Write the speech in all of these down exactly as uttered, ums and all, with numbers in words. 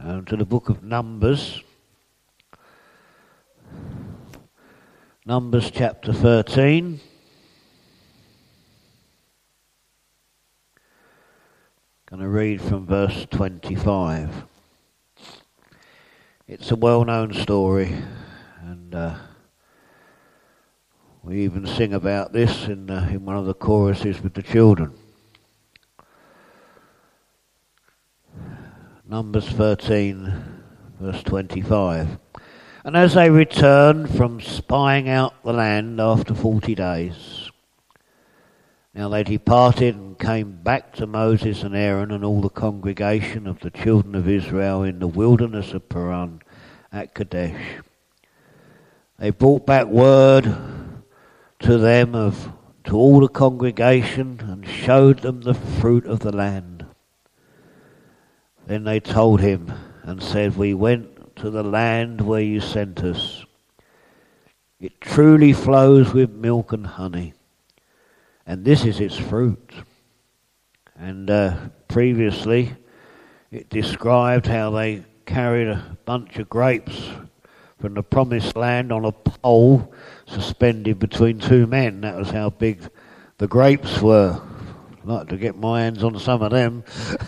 um, to the book of Numbers. Numbers chapter thirteen. Going to read from verse twenty-five. It's a well-known story, and uh, we even sing about this in, uh, in one of the choruses with the children. Numbers thirteen, verse twenty-five. And as they returned from spying out the land after forty days, now they departed and came back to Moses and Aaron and all the congregation of the children of Israel in the wilderness of Paran at Kadesh. They brought back word to them of to all the congregation and showed them the fruit of the land. Then they told him and said, "We went to the land where you sent us. It truly flows with milk and honey, and this is its fruit." And uh, previously it described how they carried a bunch of grapes from the promised land on a pole suspended between two men. That was how big the grapes were. I'd like to get my hands on some of them.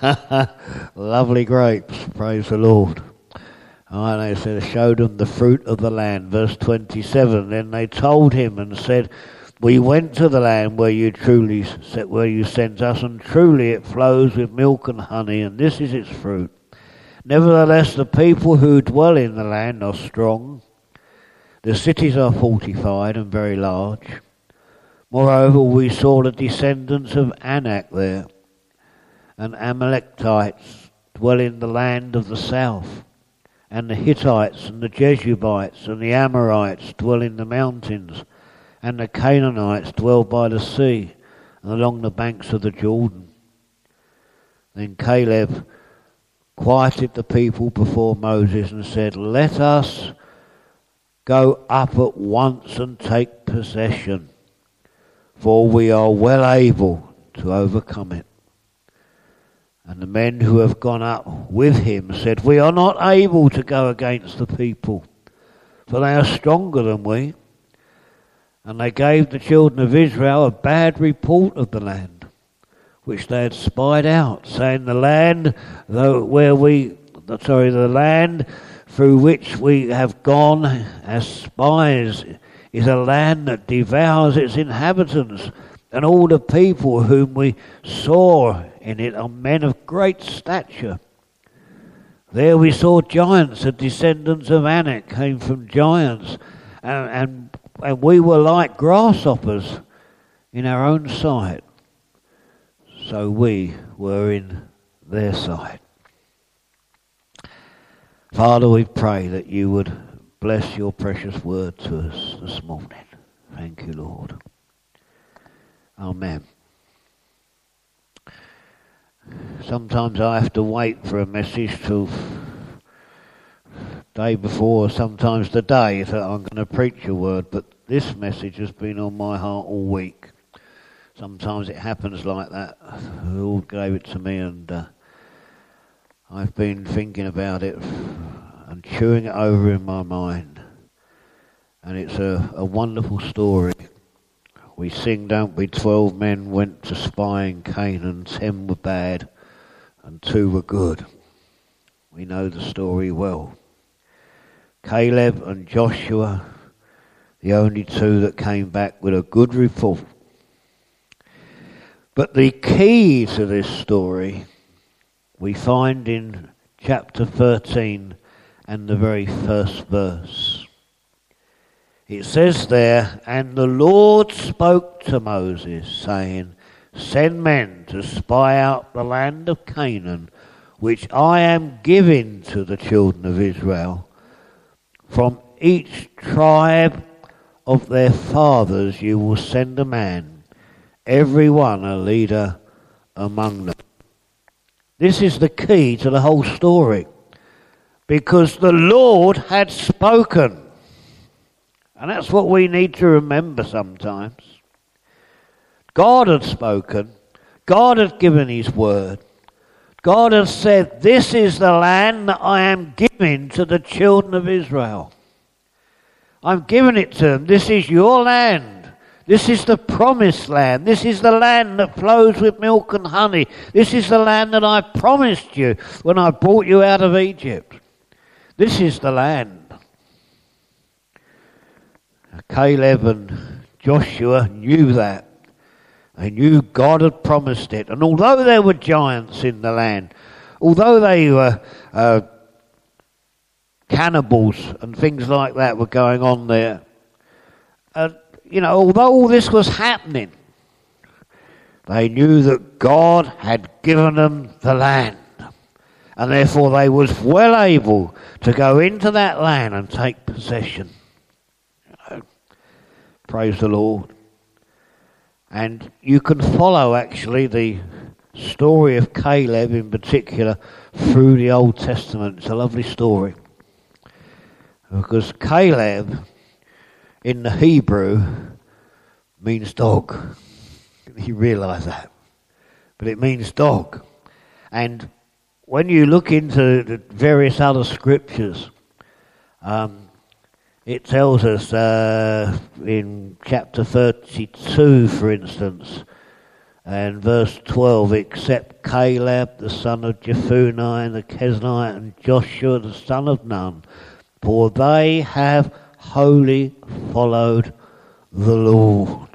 Lovely grapes, praise the Lord. And they said, showed them the fruit of the land. Verse twenty-seven, then they told him and said, "We went to the land where you truly where you sent us, and truly it flows with milk and honey, and this is its fruit. Nevertheless, the people who dwell in the land are strong. The cities are fortified and very large. Moreover, we saw the descendants of Anak there, and Amalekites dwell in the land of the south, and the Hittites and the Jebusites and the Amorites dwell in the mountains, and the Canaanites dwell by the sea and along the banks of the Jordan." Then Caleb quieted the people before Moses and said, "Let us go up at once and take possession, for we are well able to overcome it." And the men who have gone up with him said, "We are not able to go against the people, for they are stronger than we." And they gave the children of Israel a bad report of the land, which they had spied out, saying, "The land, though where we, sorry, the land through which we have gone as spies, is a land that devours its inhabitants, and all the people whom we saw in it are men of great stature. There we saw giants, the descendants of Anak came from giants, and, and, and we were like grasshoppers in our own sight. So we were in their sight." Father, we pray that you would bless your precious word to us this morning. Thank you, Lord. Amen. Sometimes I have to wait for a message till day before, sometimes the day that I'm going to preach a word, but this message has been on my heart all week. Sometimes it happens like that. The Lord gave it to me, and uh, I've been thinking about it and chewing it over in my mind. And it's a, a wonderful story. We sing, don't we? Twelve men went to spy in Canaan, ten were bad, and two were good. We know the story well. Caleb and Joshua, the only two that came back with a good report. But the key to this story we find in chapter thirteen and the very first verse. It says there, "And the Lord spoke to Moses, saying, Send men to spy out the land of Canaan, which I am giving to the children of Israel. From each tribe of their fathers you will send a man, every one a leader among them." This is the key to the whole story, because the Lord had spoken. And that's what we need to remember sometimes. God had spoken. God had given his word. God has said, this is the land that I am giving to the children of Israel. I'm giving it to them. This is your land. This is the promised land. This is the land that flows with milk and honey. This is the land that I promised you when I brought you out of Egypt. This is the land. Caleb and Joshua knew that. They knew God had promised it. And although there were giants in the land, although they were uh, cannibals and things like that were going on there, uh, you know, although all this was happening, they knew that God had given them the land. And therefore they was well able to go into that land and take possession. You know, praise the Lord. And you can follow actually the story of Caleb in particular through the Old Testament. It's a lovely story. Because Caleb in the Hebrew means dog. You realise that. But it means dog. And when you look into the various other scriptures, um, it tells us uh, in chapter thirty-two, for instance, and verse twelve, except Caleb, the son of Jephunneh, the Keznite, and Joshua, the son of Nun, for they have wholly followed the Lord.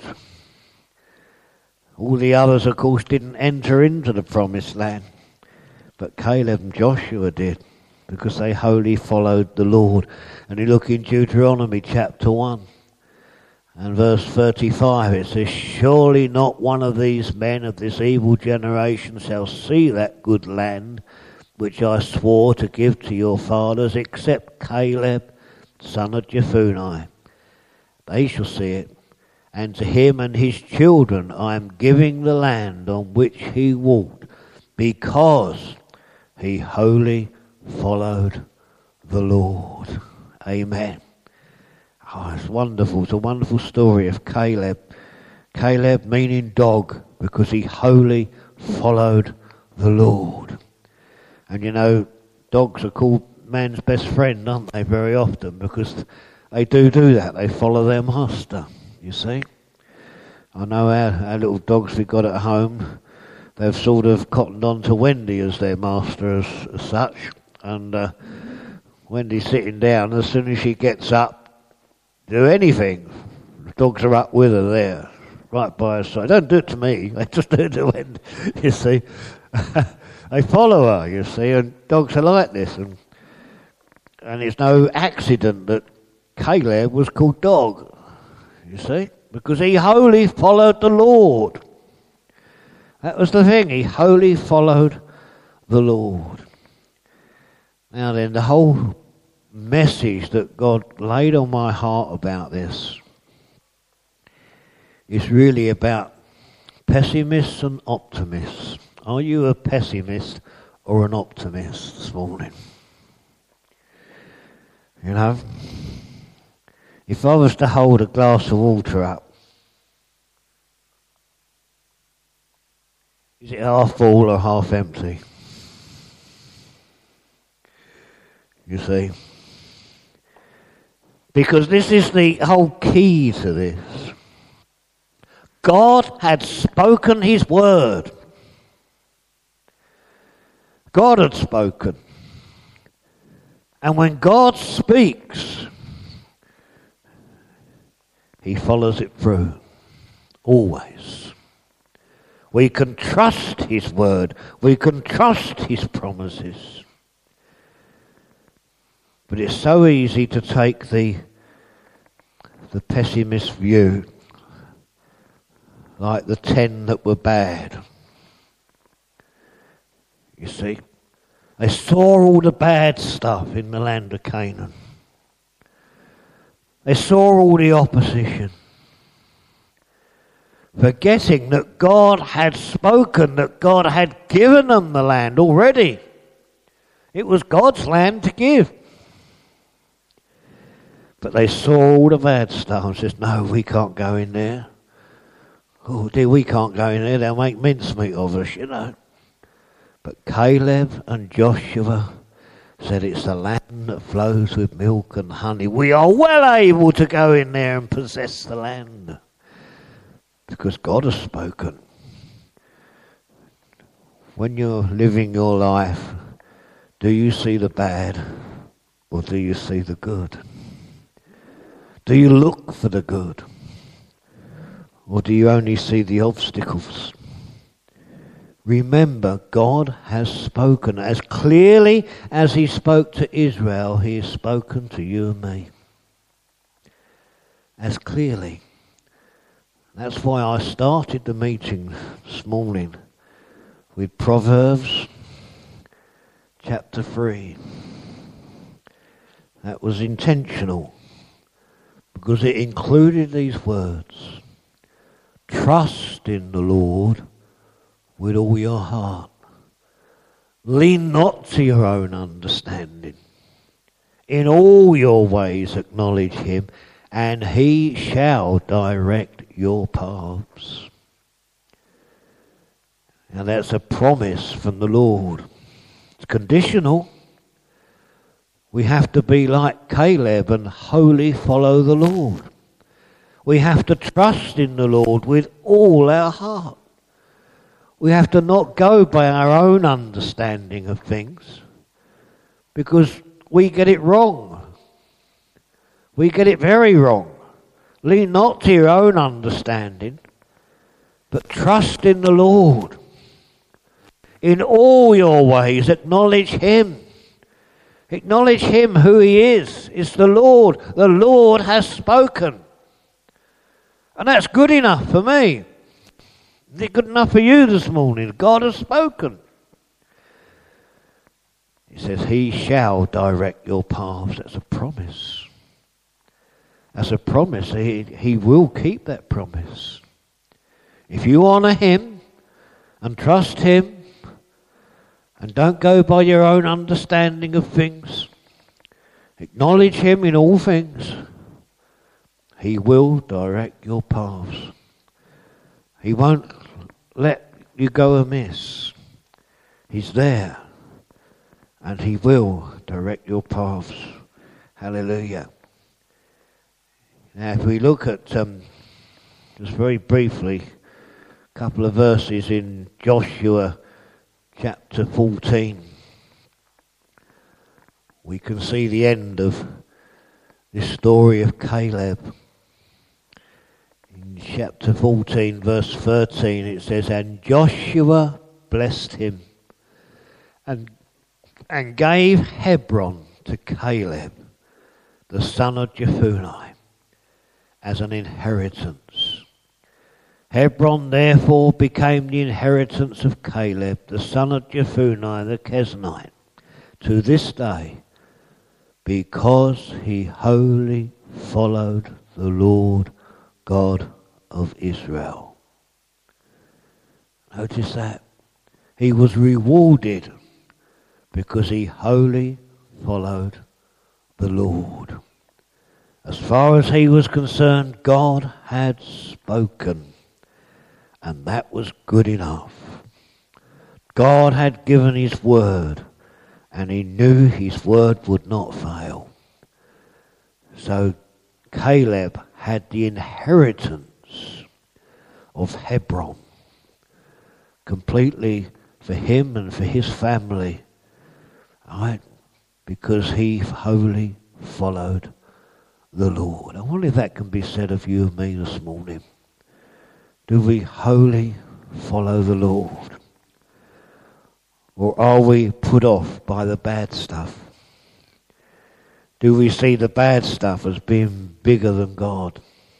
All the others, of course, didn't enter into the promised land, but Caleb and Joshua did, because they wholly followed the Lord. And you look in Deuteronomy chapter one and verse thirty-five, it says, surely not one of these men of this evil generation shall see that good land which I swore to give to your fathers, except Caleb, son of Jephunneh. They shall see it, and to him and his children I am giving the land on which he walked, because he wholly followed the Lord. Amen. Oh, it's wonderful. It's a wonderful story of Caleb. Caleb meaning dog, because he wholly followed the Lord. And you know, dogs are called man's best friend, aren't they, very often, because they do do that. They follow their master, you see. I know our, our little dogs we got at home, they've sort of cottoned on to Wendy as their master as, as such. And uh, Wendy's sitting down, as soon as she gets up, do anything, the dogs are up with her there, right by her side. They don't do it to me, they just do it to Wendy, you see. They follow her, you see, and dogs are like this. And and it's no accident that Caleb was called dog, you see, because he wholly followed the Lord. That was the thing, he wholly followed the Lord. Now then, the whole message that God laid on my heart about this is really about pessimists and optimists. Are you a pessimist or an optimist this morning? You know, if I was to hold a glass of water up, is it half full or half empty? You see? Because this is the whole key to this. God had spoken his word. God had spoken. And when God speaks, he follows it through. Always. We can trust his word. We can trust his promises. But it's so easy to take the, the pessimist view, like the ten that were bad. You see, they saw all the bad stuff in the land of Canaan. They saw all the opposition, forgetting that God had spoken, that God had given them the land already. It was God's land to give. But they saw all the bad stuff and said, no, we can't go in there. Oh dear, we can't go in there. They'll make mincemeat of us, you know. But Caleb and Joshua said, it's the land that flows with milk and honey. We are well able to go in there and possess the land. Because God has spoken. When you're living your life, do you see the bad or do you see the good? Do you look for the good or do you only see the obstacles? Remember, God has spoken. As clearly as he spoke to Israel, he has spoken to you and me. As clearly. That's why I started the meeting this morning with Proverbs chapter three. That was intentional because it included these words. Trust in the Lord with all your heart. Lean not to your own understanding. In all your ways acknowledge him, and he shall direct your paths. Now that's a promise from the Lord. It's conditional. We have to be like Caleb and wholly follow the Lord. We have to trust in the Lord with all our heart. We have to not go by our own understanding of things because we get it wrong. We get it very wrong. Lean not to your own understanding, but trust in the Lord. In all your ways, acknowledge him. Acknowledge him who he is. It's the Lord. The Lord has spoken. And that's good enough for me. Is it good enough for you this morning? God has spoken. He says, he shall direct your paths. That's a promise. That's a promise. He, he will keep that promise. If you honour him and trust him and don't go by your own understanding of things, acknowledge him in all things, he will direct your paths. He won't let you go amiss. He's there and he will direct your paths. Hallelujah. Now if we look at, um, just very briefly, a couple of verses in Joshua chapter fourteen, we can see the end of this story of Caleb. In chapter fourteen, verse thirteen, it says, and Joshua blessed him and, and gave Hebron to Caleb, the son of Jephunneh, as an inheritance. Hebron therefore became the inheritance of Caleb, the son of Jephunneh the Kenizzite, to this day, because he wholly followed the Lord God of Israel. Notice that. He was rewarded because he wholly followed the Lord. As far as he was concerned, God had spoken, and that was good enough. God had given his word, and he knew his word would not fail. So Caleb had the inheritance of Hebron, completely for him and for his family, right? Because he wholly followed the Lord. I wonder if that can be said of you and me this morning. Do we wholly follow the Lord? Or are we put off by the bad stuff? Do we see the bad stuff as being bigger than God?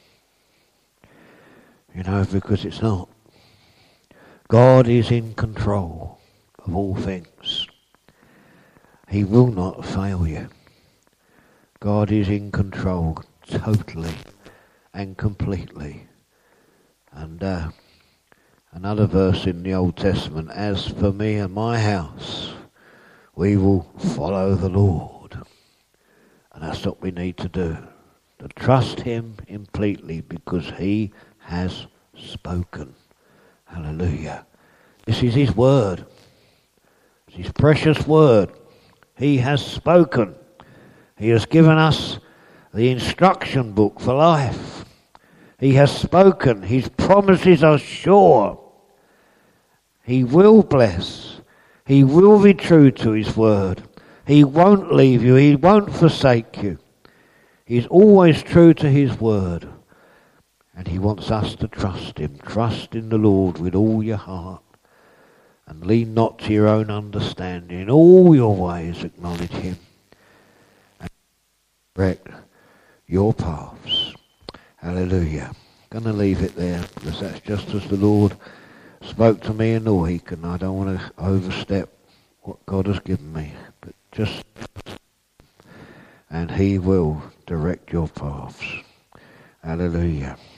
You know, because it's not. God is in control of all things. He will not fail you. God is in control totally and completely. And uh, another verse in the Old Testament, as for me and my house, we will follow the Lord. And that's what we need to do, to trust him completely because he has spoken. Hallelujah. This is his word. His precious word. He has spoken. He has given us the instruction book for life. He has spoken. His promises are sure. He will bless. He will be true to his word. He won't leave you. He won't forsake you. He's always true to his word. And he wants us to trust him. Trust in the Lord with all your heart. And lean not to your own understanding. In all your ways acknowledge him. And direct your paths. Hallelujah. I'm going to leave it there because that's just as the Lord spoke to me in the week, and I don't want to overstep what God has given me. But just, and he will direct your paths. Hallelujah.